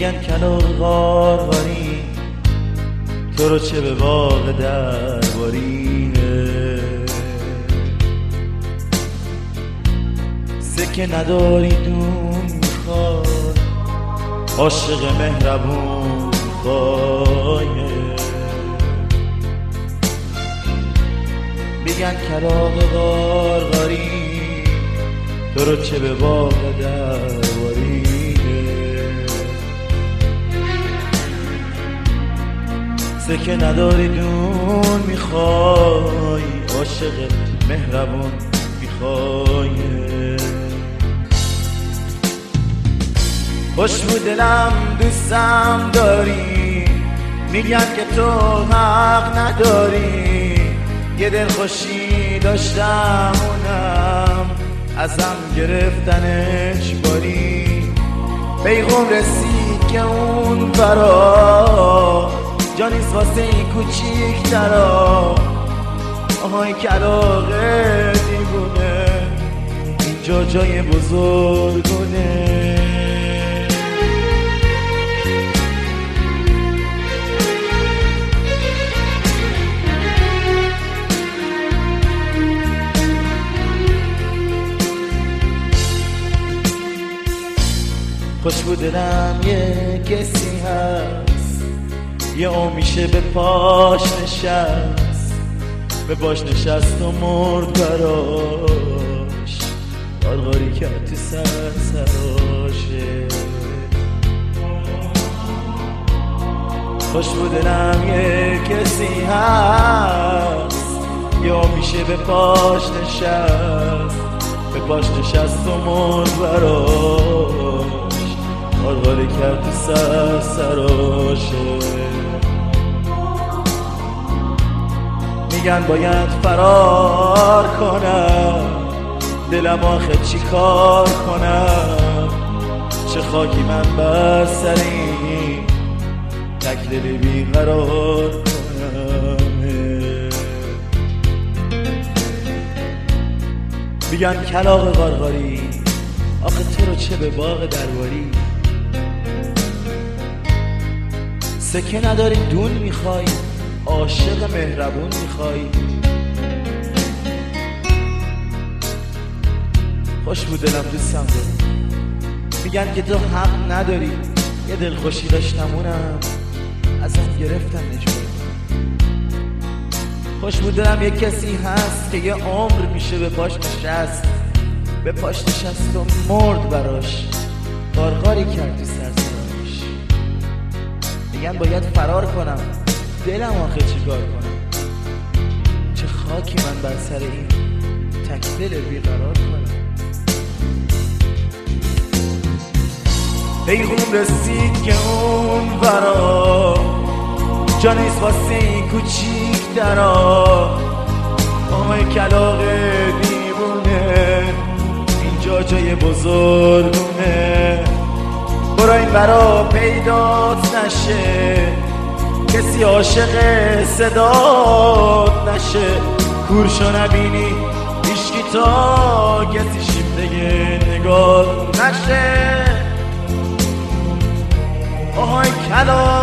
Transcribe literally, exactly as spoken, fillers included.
میگن کلاغ غارغاری تو رو چه به باغ دربارینه، سکه نداری دون میخوای عاشق مهربون میخوای. میگن کلاغ غارغاری تو رو چه به باغ دربارینه، سکه نداری دون میخوای عاشق مهربون میخوای. خوش بود دلم دوستم داری، میگن که تو حق نداری، یه دل خوشی داشتم اونم ازم گرفتنش باری. پیغام رسید که اون برا جا نیست واسه این کوچیک درا، آهای کلاغ دیوونه اینجا جای بزرگونه. خوش بود دلم یه کسی هست یه میشه به پاش نشست، به پاش نشست و مرد براش، غارغاری کرد تو سر سراشه. خوش بود دلم یه کسی هست یه میشه به پاش نشست، به پاش نشست و مرد براش، غارغاری کرد تو سر سراشه. میگن باید فرار کنم، دلم آخه چی کار کنم، چه خاکی من بر سر این تک دل بیقرار کنم. میگن کلاغ غارغاری آخه تو رو چه به باغ درباری، سکه نداری دون میخوای عاشق مهربون میخوای. خوش بود دلم دوستم داری، میگن که تو حق نداری، یه دل خوشی داشتم اونم ازم گرفتن نجوری. خوش بود دلم یه کسی هست که یه عمر میشه به پاش نشست، به پاش نشست و مرد براش، غارغاری کرد تو سر سراش. میگن باید فرار کنم، دلم آخه چی کار کنم، چه خاکی من بر سر این تک دل بیقرار کنم. پیغام رسید که اون ورا جا نیست واسه این کوچیک درا، آهای کلاغ دیوونه اینجا جای بزرگونه. برو این ورا پیدات نشه، کسی عاشق صدات نشه، کورشو نبینی هیچکی تا کسی شیفته نگاه نشه. آهای کلاغ